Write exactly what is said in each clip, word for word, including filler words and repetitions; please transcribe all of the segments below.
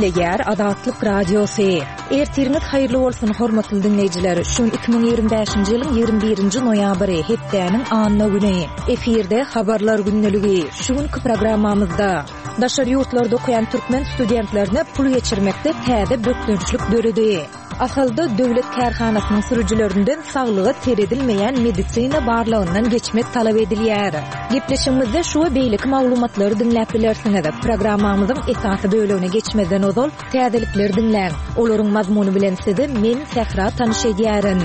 dinleýär Azatlyk Radiosu. Ertiriniz haýyrly bolsun hormatly dinleýijiler. Şun iki bin ýigirme beşinji ýylyň ýigirme birinji noýabry hepdäniň anyny güni. Eferde habarlar günneligi. Şuňky programmamyzda daşary ýurtlarda okuyan türkmen studentlerine pul geçirmekde täze bökdünçlük döredi. Ahylda döwlet kärhanasynyň sürüjülerinden saglygy teredilmeýän medisina barlygyndan geçmek talap edilýär. Gepleşigimizde şu beýlik maglumatlary dinläp bilersiňiz. Programmamyzyň esasy bölümine geçmeden ozal täzelikler dinläň. Olaryň mazmuny bilen sizi men Sehra tanyş edýärin.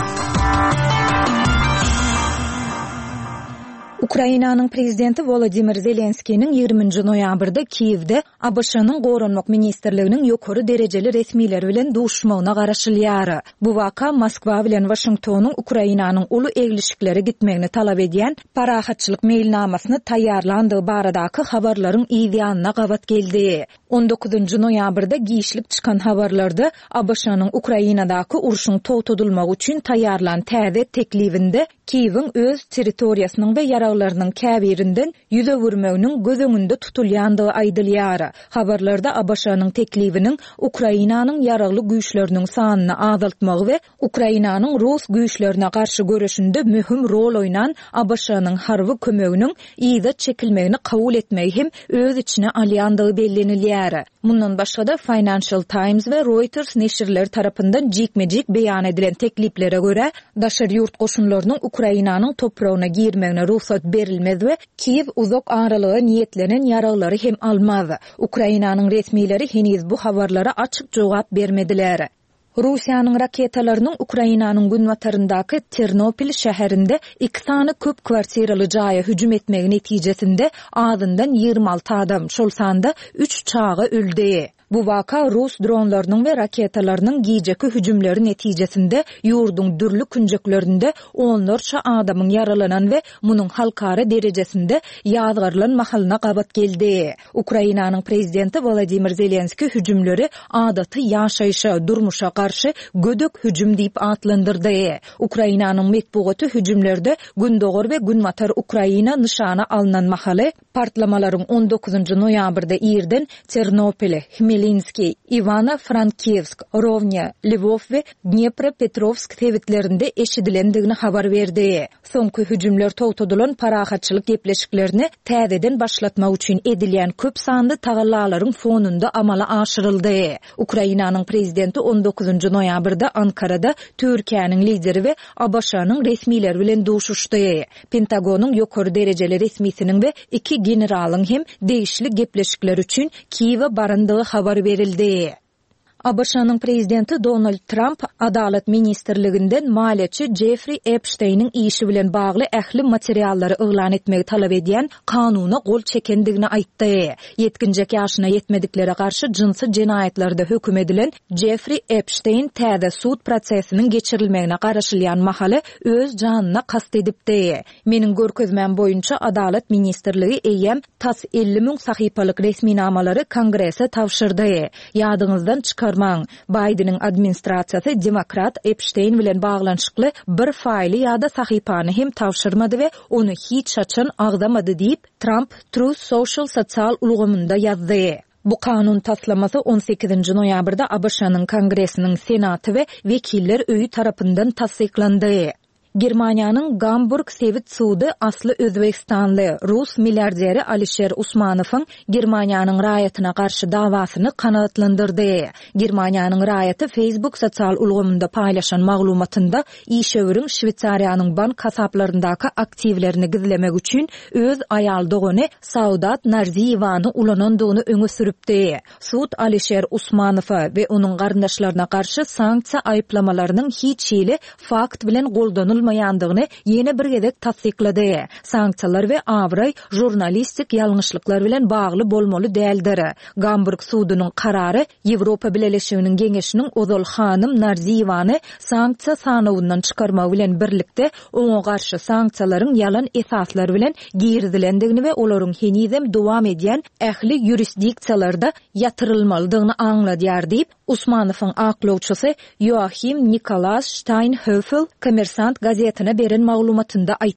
Ukrainanyň prezidenti Volodymyr Zelenskiýiň ýigriminji noýabrda Kiýewde A B Ş'nyň Goranmak ministrliginiň ýokary derejeli resmiýleri bilen duşmagyna garaşylýar. Bu waka Moskwa bilen Washingtonyň Ukrainanyň uly eglişikleri gitmegini talap edýän parahatçylyk mailnamasyny taýýarlandygy baradaky habarlaryň ýa-da gabat geldi. on dokuzunju noýabrda giýişlik çykan habarlarda A B Ş'nyň Ukrainadaky uruşyň togtadylmagy üçin taýýarlan täze teklifinde Kiýewiň öz territoriýasynyň we ýaraglarynyň käbirinden ýüze wurmeginiň göz öňünde tutulýandygy aýdylýar. Habarlarda A B Ş'nyň teklifiniň Ukrainanyň ýaragly güýçleriniň sanyny azaltmagy we Ukrainanyň Rus güýçlerine garşy görüşinde mühim rol oýnan A B Ş'nyň harby kömeginiň ýa-da çekilmegini kabul etmegi hem öz içine alýandygy bellenilýär. Mundan başga da Financial Times we Reuters neşirleri tarapyndan jikmejik beýan edilen tekliflere göre daşary ýurt goşunlarynyň Ukrainanyň toprağına girmegine ruhsat berilmez we Kiýew uzak aralyga niýetlenen ýaraglary hem almaz. Ukrainanyň resmiýleri heniz bu habarlara açyk jogap bermediler. Rusiýanyň raketalarynyň Ukrainanyň günwataryndaky Ternopil şäherinde iki sany köp kwartiraly jaýa hüjüm etmegi netijesinde azyndan ýygrima alty adam, şol sanda üç çağa öldi. Bu waka Rus dronlarynyň we raketalarynyň giýjeki hüjümleri netijesinde ýurdun dürli künjeklerinde onlarça adamyň yaralanan we munyň halkara derejesinde ýazgarlan mahalyna gabat geldi. Ukrainanyň prezidenti Volodymyr Zelenskiy hüjümleri adaty ýaşaýşa, durmuşa garşy gödök hüjüm diýip atlandyrdy. Ukrainanyň medeniýeti hüjümlerde gündogor we günwatar Ukraina nyşana alynan mahaly partlamalaryň on dokuzunju noýabrda ýerden Ternopil, Хмельницкий, Ivano-Frankivsk, Rovnya, Lvov we Dnepropetrovsk tewitlerinde eşidilendigini habar berdi. Soňky hüjümler togtadylan parahatçylyk gepleşiklerini täzeden başlatmak üçin edilýän köp sanly tagallalaryň fonunda amala aşyryldy. Ukrainanyň prezidenti on dokuzunju noýabrda Ankarada Türkiýanyň lideri we A B Ş'nyň resmiýleri bilen duşuşdy. Pentagonyň ýokary derejeli resmiýetiniň we iki generalyň hem değişli gepleşikler üçin Kiýewe barandygy habar berildi. A B Ş'nyň prezidenti Donald Trump Adalet ministrliginden maliýetçi Jeffrey Epstein'in işi bilen bagly ähli materiallary yglan etmegi talap edýän kanuny gol çekendigini aýtdy. yetkinji ýaşyna yetmedikleri garşy jinsy jenaýetlarda höküm edilen Jeffrey Epstein täze sud prosesiniň geçirilmegine garaşylýan mahaly öz janyna kast edipdi. Meniň görkezmem boýunça Adalet ministrligi eýem tas elli ming sahypalyk resmiýnamalary kongrese tawşyrdy. Ýadyňyzdan çykar Biden'in administrasiýasy demokrat Epstein bilen baglanşykly bir faýly ýa-da sahypany hem tawşyrmady we onu hiç çaçan agdamady diýip Trump Truth Social sosial ulgamynda ýazdy. Bu kanun taslamasy on sekizinji noýabrda A B Ş'nyň Kongresiniň Senaty we Wekiller öýü tarapyndan tasdiklandy. Germaniýanyň Gamburg Sewit sudy asly Özbekistanly Rus milliarderi Alisher Usmanowyň Germaniýanyň raýatyna garşy dawasyny kanagatlandyrdy. Germaniýanyň raýaty Facebook sosial ulgamynda paýlaşan maglumatynda işewiriň Şwitsariýanyň bank hasaplaryndaky aktivlerini gizlemek üçin öz aýal dogany Saudat Narziýewany ulanandygyny öňe süripdi. Sud Alisher Usmanowa we onuň garyndaşlaryna garşy sanksiýa aýplamalarynyň hiç ýeli fakt bilen goldanylmaýan ýandygyny ýene bir gezek tasdiklady. Sanksiýalar we awray jurnalistik ýalňyşlyklar bilen bagly bolmaly däldir. Gamburg sudynyň karary Ýewropa Birleşiginiň geňeşiniň Ozal hanym Narziýewany sanksiýa sanawyndan çykarmak bilen birlikde oňa garşy sanksiýalaryň ýalan esaslar bilen girdilendigini we olaryň henizem dowam edýän ähli ýurisdiksiýalarda ýatyrylmalydygyny aňladýar diýip Usmanowyň aklawçysy Joachim Nikolas Steinhöfel Kommersant gazetine beren maglumatynda aýtdy.